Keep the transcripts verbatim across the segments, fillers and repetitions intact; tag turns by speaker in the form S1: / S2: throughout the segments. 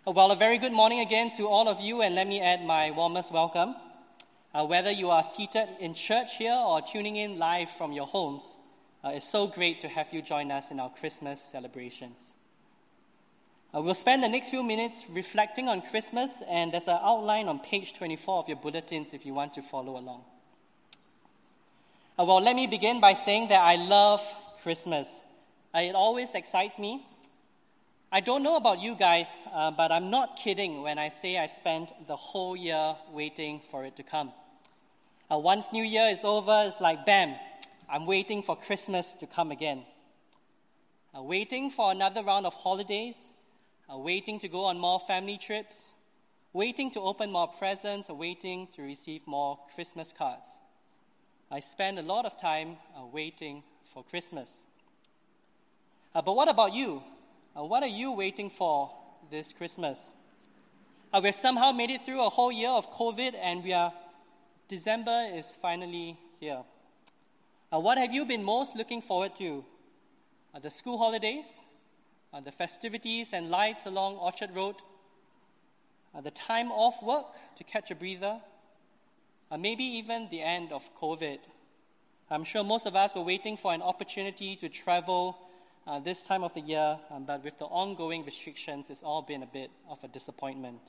S1: Well, a very good morning again to all of you, and let me add my warmest welcome. Uh, whether you are seated in church here or tuning in live from your homes, uh, it's so great to have you join us in our Christmas celebrations. Uh, we'll spend the next few minutes reflecting on Christmas, and there's an outline on page twenty-four of your bulletins if you want to follow along. Uh, well, let me begin by saying that I love Christmas. Uh, it always excites me. I don't know about you guys, uh, but I'm not kidding when I say I spent the whole year waiting for it to come. Uh, once New Year is over, it's like, bam, I'm waiting for Christmas to come again. Uh, waiting for another round of holidays, uh, waiting to go on more family trips, waiting to open more presents, uh, waiting to receive more Christmas cards. I spend a lot of time uh, waiting for Christmas. Uh, but what about you? Uh, what are you waiting for this Christmas? Uh, we've somehow made it through a whole year of COVID, and we are December is finally here. Uh, what have you been most looking forward to? Uh, the school holidays, uh, the festivities and lights along Orchard Road, uh, the time off work to catch a breather, uh, maybe even the end of COVID. I'm sure most of us were waiting for an opportunity to travel Uh, this time of the year, um, but with the ongoing restrictions, it's all been a bit of a disappointment.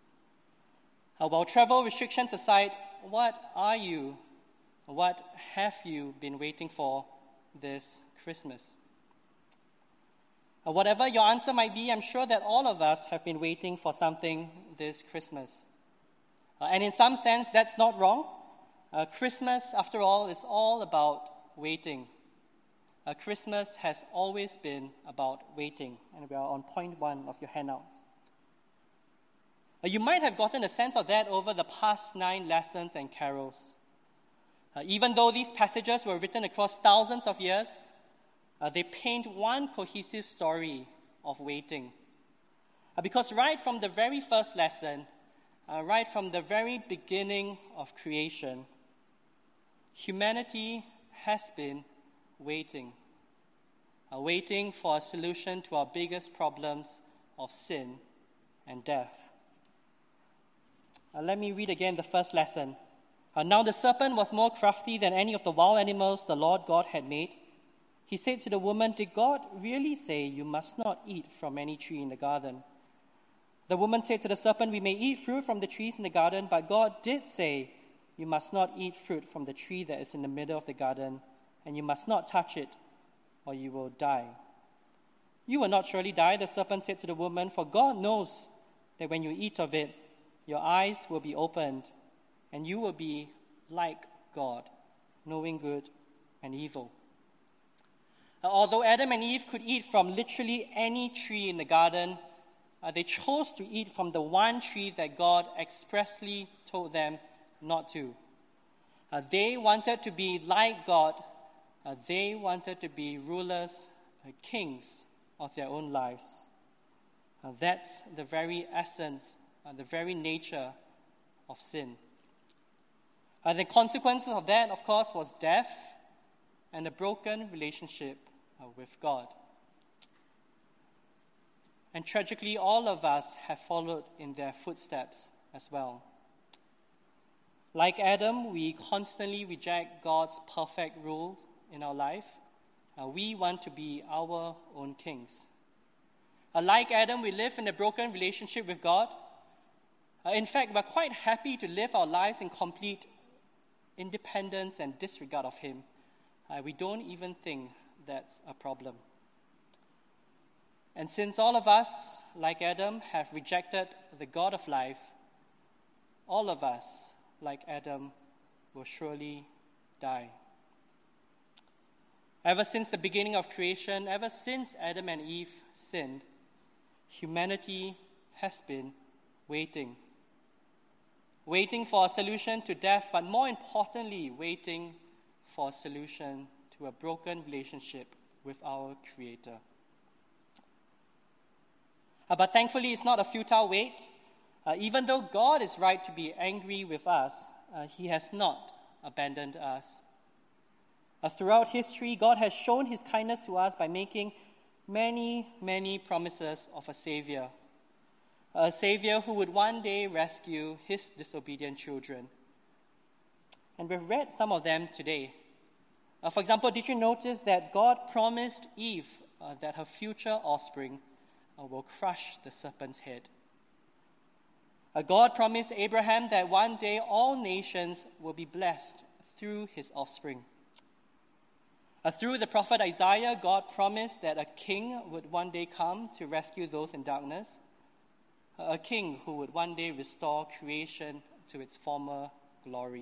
S1: Uh, while travel restrictions aside, what are you, what have you been waiting for this Christmas? Uh, whatever your answer might be, I'm sure that all of us have been waiting for something this Christmas. Uh, and in some sense, that's not wrong. Uh, Christmas, after all, is all about waiting. Uh, Christmas has always been about waiting, and we are on point one of your handouts. Uh, you might have gotten a sense of that over the past nine lessons and carols. Uh, even though these passages were written across thousands of years, uh, they paint one cohesive story of waiting. Uh, because right from the very first lesson, uh, right from the very beginning of creation, humanity has been waiting. Uh, waiting for a solution to our biggest problems of sin and death. Uh, let me read again the first lesson. Uh, now the serpent was more crafty than any of the wild animals the Lord God had made. He said to the woman, "Did God really say you must not eat from any tree in the garden?" The woman said to the serpent, "We may eat fruit from the trees in the garden, but God did say, you must not eat fruit from the tree that is in the middle of the garden, and you must not touch it, or you will die." "You will not surely die," the serpent said to the woman, "for God knows that when you eat of it, your eyes will be opened, and you will be like God, knowing good and evil." Uh, although Adam and Eve could eat from literally any tree in the garden, uh, they chose to eat from the one tree that God expressly told them not to. Uh, they wanted to be like God. Uh, they wanted to be rulers, uh, kings of their own lives. Uh, that's the very essence, uh, the very nature of sin. Uh, the consequences of that, of course, was death and a broken relationship uh, with God. And tragically, all of us have followed in their footsteps as well. Like Adam, we constantly reject God's perfect rule in our life. Uh, we want to be our own kings. Uh, like Adam, we live in a broken relationship with God. Uh, in fact, we're quite happy to live our lives in complete independence and disregard of Him. Uh, we don't even think that's a problem. And since all of us, like Adam, have rejected the God of life, all of us, like Adam, will surely die. Ever since the beginning of creation, ever since Adam and Eve sinned, humanity has been waiting. Waiting for a solution to death, but more importantly, waiting for a solution to a broken relationship with our Creator. Uh, but thankfully, it's not a futile wait. Uh, even though God is right to be angry with us, uh, He has not abandoned us. Uh, throughout history, God has shown His kindness to us by making many, many promises of a Savior. a Savior who would one day rescue his disobedient children. And we've read some of them today. Uh, for example, did you notice that God promised Eve uh, that her future offspring uh, will crush the serpent's head? Uh, God promised Abraham that one day all nations will be blessed through his offspring. Uh, through the prophet Isaiah, God promised that a king would one day come to rescue those in darkness, a king who would one day restore creation to its former glory.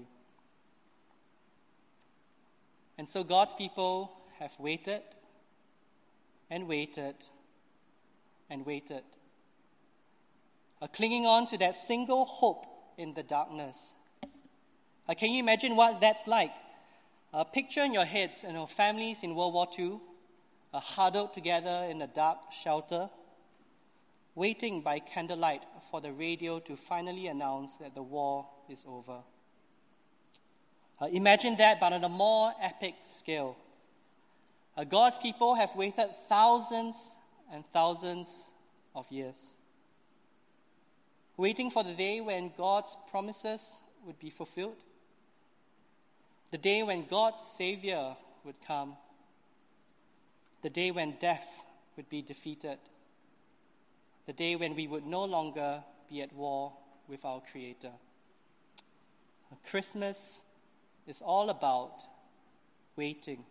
S1: And so God's people have waited and waited and waited, uh, clinging on to that single hope in the darkness. Uh, can you imagine what that's like? Uh, picture in your heads, you know, families in World War Two, uh, huddled together in a dark shelter, waiting by candlelight for the radio to finally announce that the war is over. Uh, imagine that, but on a more epic scale. Uh, God's people have waited thousands and thousands of years, waiting for the day when God's promises would be fulfilled, the day when God's Savior would come, the day when death would be defeated, the day when we would no longer be at war with our Creator. Uh, Christmas is all about waiting.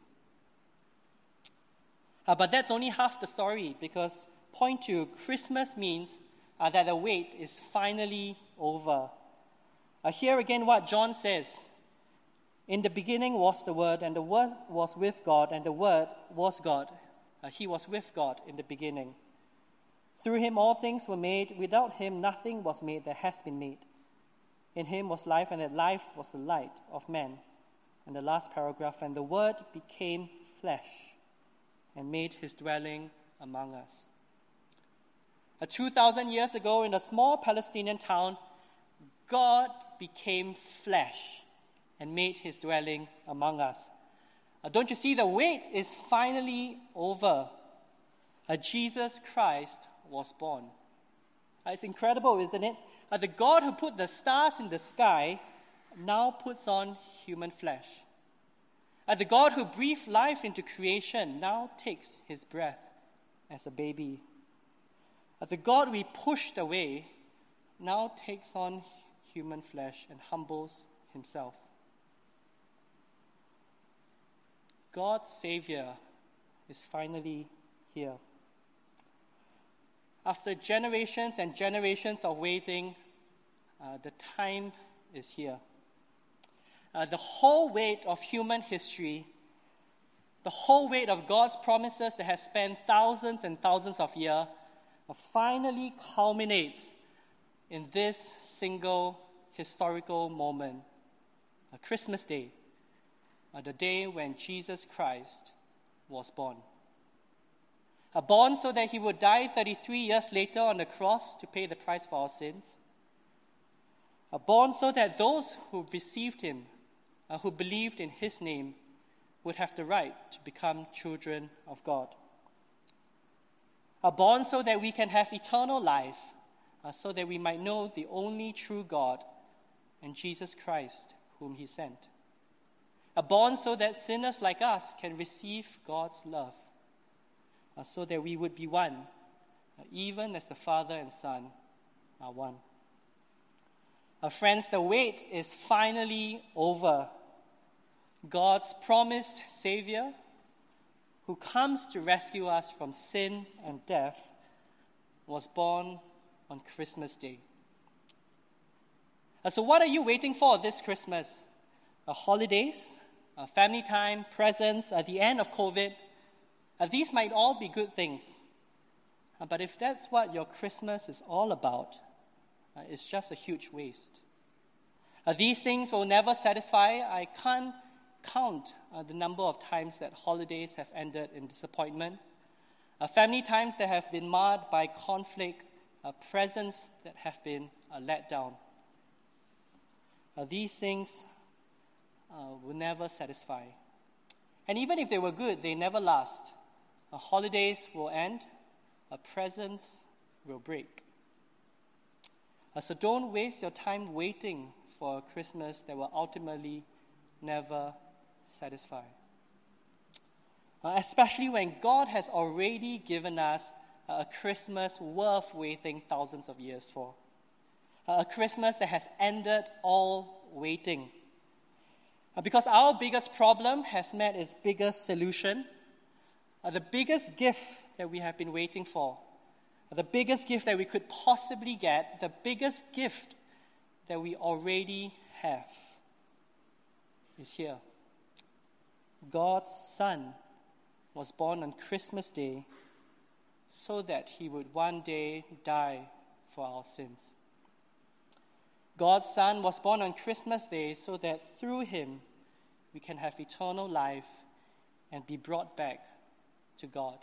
S1: Uh, but that's only half the story, because point two, Christmas means uh, that the wait is finally over. Uh, here again what John says. In the beginning was the Word, and the Word was with God, and the Word was God. Uh, he was with God in the beginning. Through him all things were made. Without him nothing was made that has been made. In him was life, and that life was the light of men. And the last paragraph, and the Word became flesh and made his dwelling among us. Uh, two thousand years ago, in a small Palestinian town, God became flesh and made his dwelling among us. Uh, don't you see, the wait is finally over. Uh, Jesus Christ was born. Uh, it's incredible, isn't it? Uh, the God who put the stars in the sky now puts on human flesh. Uh, the God who breathed life into creation now takes his breath as a baby. Uh, the God we pushed away now takes on human flesh and humbles himself. God's Savior is finally here. After generations and generations of waiting, uh, the time is here. Uh, the whole weight of human history, the whole weight of God's promises that has spanned thousands and thousands of years, uh, finally culminates in this single historical moment, uh, Christmas Day, uh, the day when Jesus Christ was born. Uh, born so that he would die thirty-three years later on the cross to pay the price for our sins. Uh, born so that those who received him, uh, who believed in his name, would have the right to become children of God. Uh, born so that we can have eternal life, uh, so that we might know the only true God and Jesus Christ whom he sent. Uh, born so that sinners like us can receive God's love, uh, so that we would be one, uh, even as the Father and Son are one. Uh, friends, the wait is finally over. God's promised Savior, who comes to rescue us from sin and death, was born on Christmas Day. Uh, so what are you waiting for this Christmas? Uh, holidays, uh, family time, presents, at the end of COVID. Uh, these might all be good things. Uh, but if that's what your Christmas is all about, uh, it's just a huge waste. Uh, these things will never satisfy. I can't count uh, the number of times that holidays have ended in disappointment, uh, family times that have been marred by conflict, uh, presents that have been uh, let down. Uh, these things uh, will never satisfy. And even if they were good, they never last. Uh, holidays will end, uh, presents will break. Uh, so don't waste your time waiting for a Christmas that will ultimately never satisfy. Uh, especially when God has already given us uh, a Christmas worth waiting thousands of years for. Uh, a Christmas that has ended all waiting. Uh, because our biggest problem has met its biggest solution. Uh, the biggest gift that we have been waiting for, uh, the biggest gift that we could possibly get, the biggest gift that we already have is here. God's Son was born on Christmas Day so that he would one day die for our sins. God's Son was born on Christmas Day so that through him we can have eternal life and be brought back to God.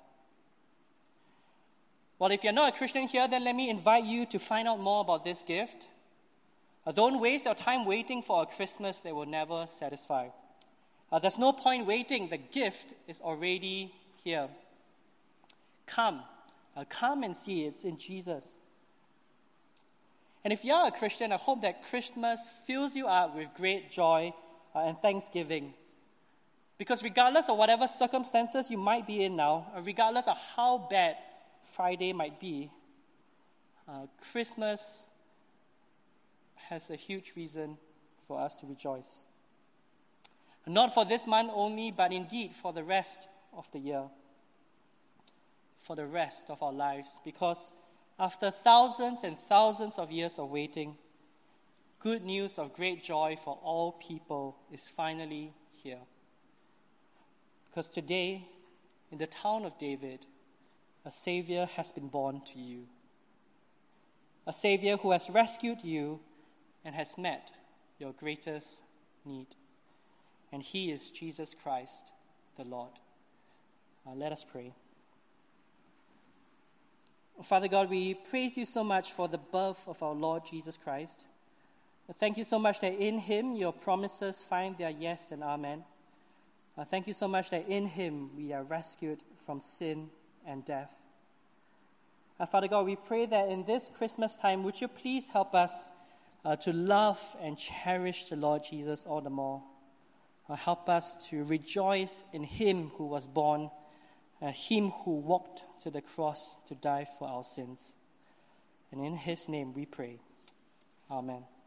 S1: Well, if you're not a Christian here, then let me invite you to find out more about this gift. Uh, don't waste your time waiting for a Christmas that will never satisfy. Uh, there's no point waiting. The gift is already here. Come. Uh, come and see. It's in Jesus. And if you're a Christian, I hope that Christmas fills you up with great joy uh, and thanksgiving. Because regardless of whatever circumstances you might be in now, uh, regardless of how bad Friday might be, uh, Christmas has a huge reason for us to rejoice. Not for this month only, but indeed for the rest of the year, for the rest of our lives, because after thousands and thousands of years of waiting, good news of great joy for all people is finally here. Because today, in the town of David, a Savior has been born to you. A Savior who has rescued you and has met your greatest need. And he is Jesus Christ, the Lord. Uh, let us pray. Father God, we praise you so much for the birth of our Lord Jesus Christ. Thank you so much that in him your promises find their yes and amen. Uh, thank you so much that in him we are rescued from sin and death. Uh, Father God, we pray that in this Christmas time, would you please help us uh, to love and cherish the Lord Jesus all the more. Uh, help us to rejoice in him who was born, uh, him who walked to the cross to die for our sins. And in his name we pray. Amen.